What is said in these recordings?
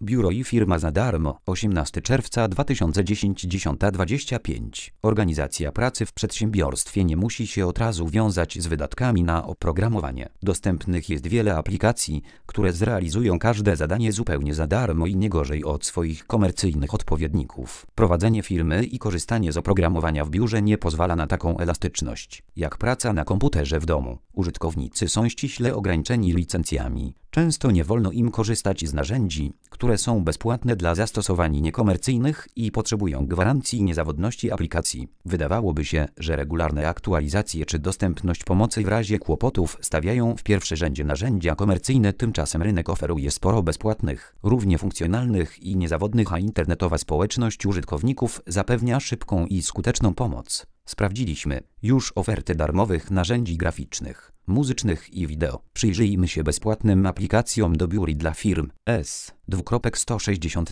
Biuro i firma za darmo. 18 czerwca 2010 10:25. Organizacja pracy w przedsiębiorstwie nie musi się od razu wiązać z wydatkami na oprogramowanie. Dostępnych jest wiele aplikacji, które zrealizują każde zadanie zupełnie za darmo i nie gorzej od swoich komercyjnych odpowiedników. Prowadzenie firmy i korzystanie z oprogramowania w biurze nie pozwala na taką elastyczność, jak praca na komputerze w domu. Użytkownicy są ściśle ograniczeni licencjami. Często nie wolno im korzystać z narzędzi, które są bezpłatne dla zastosowań niekomercyjnych i potrzebują gwarancji niezawodności aplikacji. Wydawałoby się, że regularne aktualizacje czy dostępność pomocy w razie kłopotów stawiają w pierwszym rzędzie narzędzia komercyjne, tymczasem rynek oferuje sporo bezpłatnych, równie funkcjonalnych i niezawodnych, a internetowa społeczność użytkowników zapewnia szybką i skuteczną pomoc. Sprawdziliśmy już oferty darmowych narzędzi graficznych, muzycznych i wideo. Przyjrzyjmy się bezpłatnym aplikacjom do biur i dla firm. 160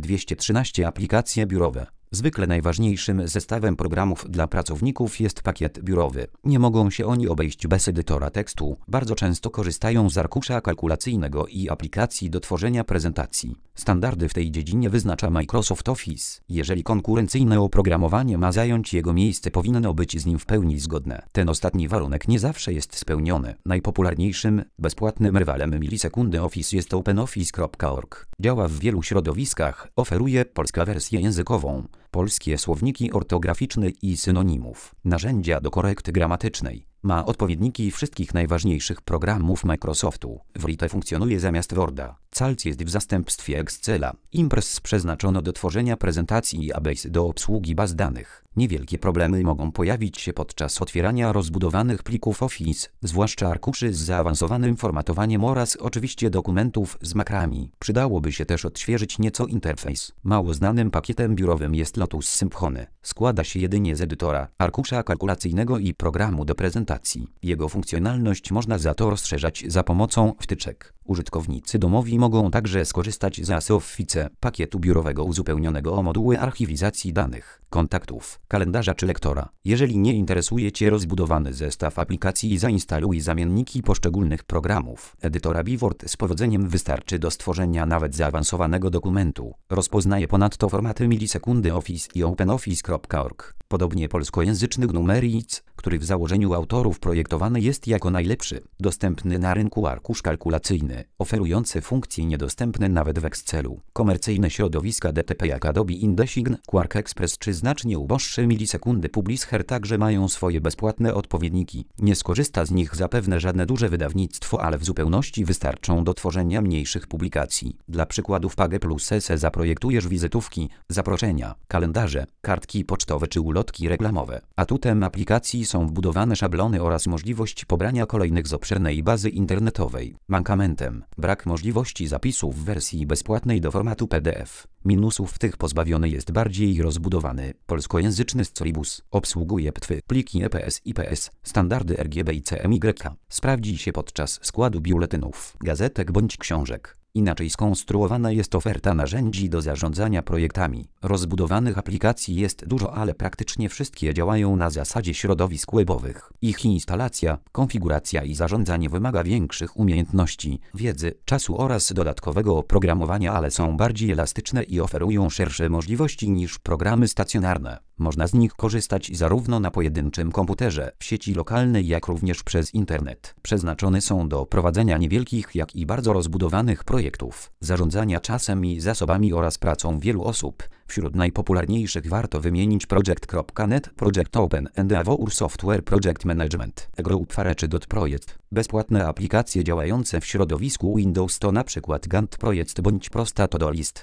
213 aplikacje biurowe. Zwykle najważniejszym zestawem programów dla pracowników jest pakiet biurowy. Nie mogą się oni obejść bez edytora tekstu. Bardzo często korzystają z arkusza kalkulacyjnego i aplikacji do tworzenia prezentacji. Standardy w tej dziedzinie wyznacza Microsoft Office. Jeżeli konkurencyjne oprogramowanie ma zająć jego miejsce, powinno być z nim w pełni zgodne. Ten ostatni warunek nie zawsze jest spełniony. Najpopularniejszym bezpłatnym rywalem milisekundy Office jest OpenOffice.org. Działa w wielu środowiskach, oferuje polską wersję językową, polskie słowniki ortograficzne i synonimów, narzędzia do korekty gramatycznej. Ma odpowiedniki wszystkich najważniejszych programów Microsoftu. Write funkcjonuje zamiast Worda. Calc jest w zastępstwie Excela. Impress przeznaczono do tworzenia prezentacji, a Base do obsługi baz danych. Niewielkie problemy mogą pojawić się podczas otwierania rozbudowanych plików Office, zwłaszcza arkuszy z zaawansowanym formatowaniem oraz oczywiście dokumentów z makrami. Przydałoby się też odświeżyć nieco interfejs. Mało znanym pakietem biurowym jest Lotus Symphony. Składa się jedynie z edytora, arkusza kalkulacyjnego i programu do prezentacji. Jego funkcjonalność można za to rozszerzać za pomocą wtyczek. Użytkownicy domowi mogą także skorzystać z Office, pakietu biurowego uzupełnionego o moduły archiwizacji danych, kontaktów, kalendarza czy lektora. Jeżeli nie interesuje Cię rozbudowany zestaw aplikacji, zainstaluj zamienniki poszczególnych programów. Edytora Word z powodzeniem wystarczy do stworzenia nawet zaawansowanego dokumentu. Rozpoznaje ponadto formaty milisekundy Office i OpenOffice.org. Podobnie polskojęzyczny Numeric, który w założeniu autorów projektowany jest jako najlepszy dostępny na rynku arkusz kalkulacyjny, oferujący funkcje niedostępne nawet w Excelu. Komercyjne środowiska DTP jak Adobe InDesign, Quark Express czy znacznie uboższe milisekundy Publisher także mają swoje bezpłatne odpowiedniki. Nie skorzysta z nich zapewne żadne duże wydawnictwo, ale w zupełności wystarczą do tworzenia mniejszych publikacji. Dla przykładów Page plus SE zaprojektujesz wizytówki, zaproszenia, kalendarze, kartki pocztowe czy ulotki reklamowe. Atutem aplikacji są wbudowane szablony oraz możliwość pobrania kolejnych z obszernej bazy internetowej. Mankamentem brak możliwości zapisu w wersji bezpłatnej do formatu PDF. Minusów tych pozbawiony jest bardziej rozbudowany polskojęzyczny Scoribus. Obsługuje ptwy, pliki EPS, IPS, standardy RGB i CMYK. Sprawdzi się podczas składu biuletynów, gazetek bądź książek. Inaczej skonstruowana jest oferta narzędzi do zarządzania projektami. Rozbudowanych aplikacji jest dużo, ale praktycznie wszystkie działają na zasadzie środowisk webowych. Ich instalacja, konfiguracja i zarządzanie wymaga większych umiejętności, wiedzy, czasu oraz dodatkowego oprogramowania, ale są bardziej elastyczne i oferują szersze możliwości niż programy stacjonarne. Można z nich korzystać zarówno na pojedynczym komputerze, w sieci lokalnej, jak również przez internet. Przeznaczone są do prowadzenia niewielkich, jak i bardzo rozbudowanych projektów, zarządzania czasem i zasobami oraz pracą wielu osób. Wśród najpopularniejszych warto wymienić Project.net, Project Open, Endeavour Software Project Management, Groupware czy Dot-Project. Bezpłatne aplikacje działające w środowisku Windows to np. Gantt Project bądź prosta To-Do List.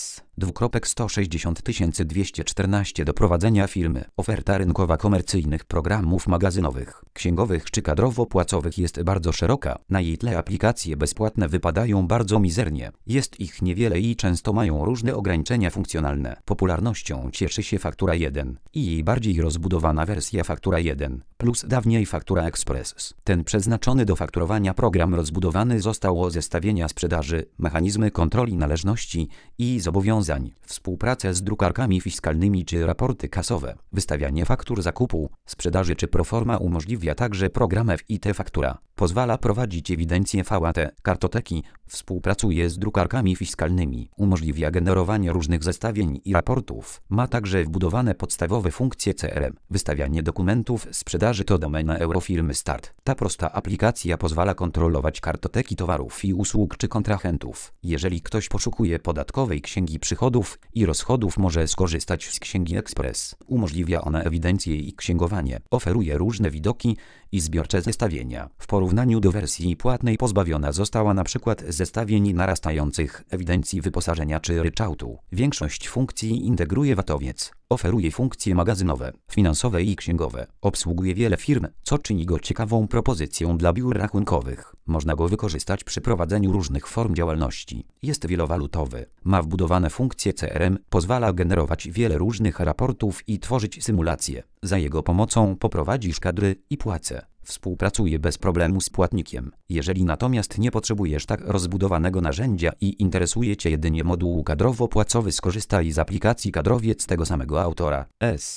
160 214 do prowadzenia firmy. Oferta rynkowa komercyjnych programów magazynowych, księgowych czy kadrowo-płacowych jest bardzo szeroka. Na jej tle aplikacje bezpłatne wypadają bardzo mizernie. Jest ich niewiele i często mają różne ograniczenia funkcjonalne. Popularnością cieszy się Faktura 1 i jej bardziej rozbudowana wersja Faktura 1 plus dawniej Faktura Express. Ten przeznaczony do fakturowania program rozbudowany został o zestawienia sprzedaży, mechanizmy kontroli należności i zobowiązań, współpracę z drukarkami fiskalnymi czy raporty kasowe. Wystawianie faktur zakupu, sprzedaży czy proforma umożliwia także program FIT Faktura. Pozwala prowadzić ewidencję VAT, kartoteki, współpracuje z drukarkami fiskalnymi, umożliwia generowanie różnych zestawień i raportów. Ma także wbudowane podstawowe funkcje CRM. Wystawianie dokumentów sprzedaży to domena Eurofirmy Start. Ta prosta aplikacja pozwala kontrolować kartoteki towarów i usług czy kontrahentów. Jeżeli ktoś poszukuje podatkowej księgi przychodów i rozchodów, może skorzystać z księgi Express. Umożliwia ona ewidencję i księgowanie. Oferuje różne widoki i zbiorcze zestawienia. W porównaniu do wersji płatnej pozbawiona została np. zestawień narastających, ewidencji wyposażenia czy ryczałtu. Większość funkcji integruje Watowiec. Oferuje funkcje magazynowe, finansowe i księgowe. Obsługuje wiele firm, co czyni go ciekawą propozycją dla biur rachunkowych. Można go wykorzystać przy prowadzeniu różnych form działalności. Jest wielowalutowy. Ma wbudowane funkcje CRM, pozwala generować wiele różnych raportów i tworzyć symulacje. Za jego pomocą poprowadzisz kadry i płace. Współpracuje bez problemu z płatnikiem. Jeżeli natomiast nie potrzebujesz tak rozbudowanego narzędzia i interesuje Cię jedynie moduł kadrowo-płacowy, skorzystaj z aplikacji Kadrowiec tego samego autora.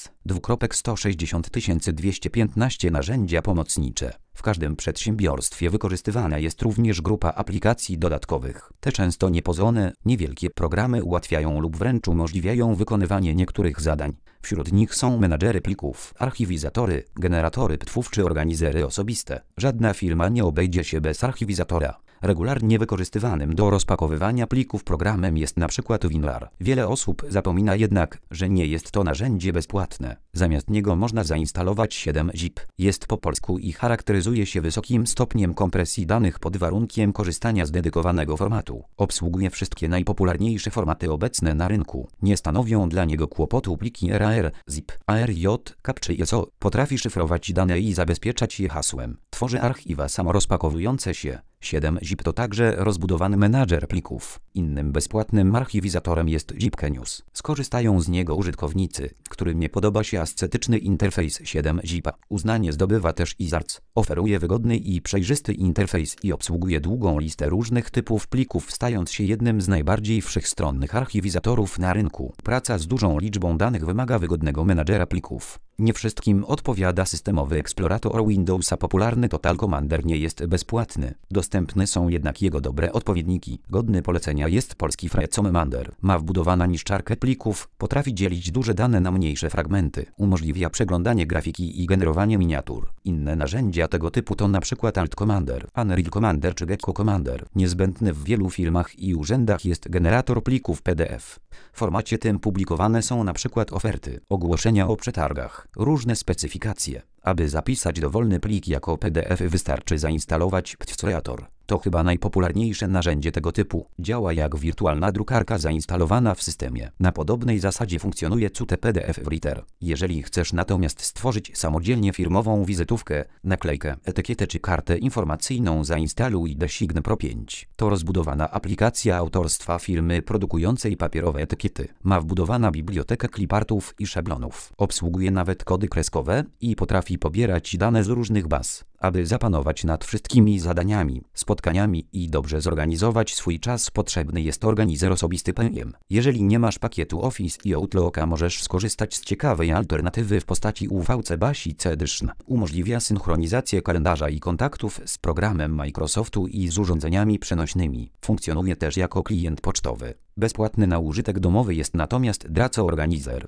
S. 215 narzędzia pomocnicze. W każdym przedsiębiorstwie wykorzystywana jest również grupa aplikacji dodatkowych. Te często niepozorne, niewielkie programy ułatwiają lub wręcz umożliwiają wykonywanie niektórych zadań. Wśród nich są menadżery plików, archiwizatory, generatory ptwów czy organizery osobiste. Żadna firma nie obejdzie się bez archiwizatora. Regularnie wykorzystywanym do rozpakowywania plików programem jest np. WinRAR. Wiele osób zapomina jednak, że nie jest to narzędzie bezpłatne. Zamiast niego można zainstalować 7-zip. Jest po polsku i charakteryzuje się wysokim stopniem kompresji danych pod warunkiem korzystania z dedykowanego formatu. Obsługuje wszystkie najpopularniejsze formaty obecne na rynku. Nie stanowią dla niego kłopotu pliki RAR, ZIP, ARJ, CAP czy ISO. Potrafi szyfrować dane i zabezpieczać je hasłem. Tworzy archiwa samorozpakowujące się. 7-zip to także rozbudowany menadżer plików. Innym bezpłatnym archiwizatorem jest Zipgenius. Skorzystają z niego użytkownicy, którym nie podoba się ascetyczny interfejs 7-zipa. Uznanie zdobywa też Izarc. Oferuje wygodny i przejrzysty interfejs i obsługuje długą listę różnych typów plików, stając się jednym z najbardziej wszechstronnych archiwizatorów na rynku. Praca z dużą liczbą danych wymaga wygodnego menadżera plików. Nie wszystkim odpowiada systemowy eksplorator Windowsa. Popularny Total Commander nie jest bezpłatny. Dostępne są jednak jego dobre odpowiedniki. Godny polecenia jest polski Frezommander. Ma wbudowaną niszczarkę plików, potrafi dzielić duże dane na mniejsze fragmenty. Umożliwia przeglądanie grafiki i generowanie miniatur. Inne narzędzia tego typu to np. Alt Commander, Unreal Commander czy Gecko Commander. Niezbędny w wielu firmach i urzędach jest generator plików PDF. W formacie tym publikowane są np. oferty, ogłoszenia o przetargach, różne specyfikacje. Aby zapisać dowolny plik jako PDF wystarczy zainstalować Ptwcreator. To chyba najpopularniejsze narzędzie tego typu. Działa jak wirtualna drukarka zainstalowana w systemie. Na podobnej zasadzie funkcjonuje CUTE PDF Writer. Jeżeli chcesz natomiast stworzyć samodzielnie firmową wizytówkę, naklejkę, etykietę czy kartę informacyjną, zainstaluj Design Pro 5. To rozbudowana aplikacja autorstwa firmy produkującej papierowe etykiety. Ma wbudowana bibliotekę clipartów i szablonów. Obsługuje nawet kody kreskowe i potrafi pobierać dane z różnych baz. Aby zapanować nad wszystkimi zadaniami, spotkaniami i dobrze zorganizować swój czas, potrzebny jest organizer osobisty PM. Jeżeli nie masz pakietu Office i Outlooka, możesz skorzystać z ciekawej alternatywy w postaci UVC Basic Edition. Umożliwia synchronizację kalendarza i kontaktów z programem Microsoftu i z urządzeniami przenośnymi. Funkcjonuje też jako klient pocztowy. Bezpłatny na użytek domowy jest natomiast Draco Organizer.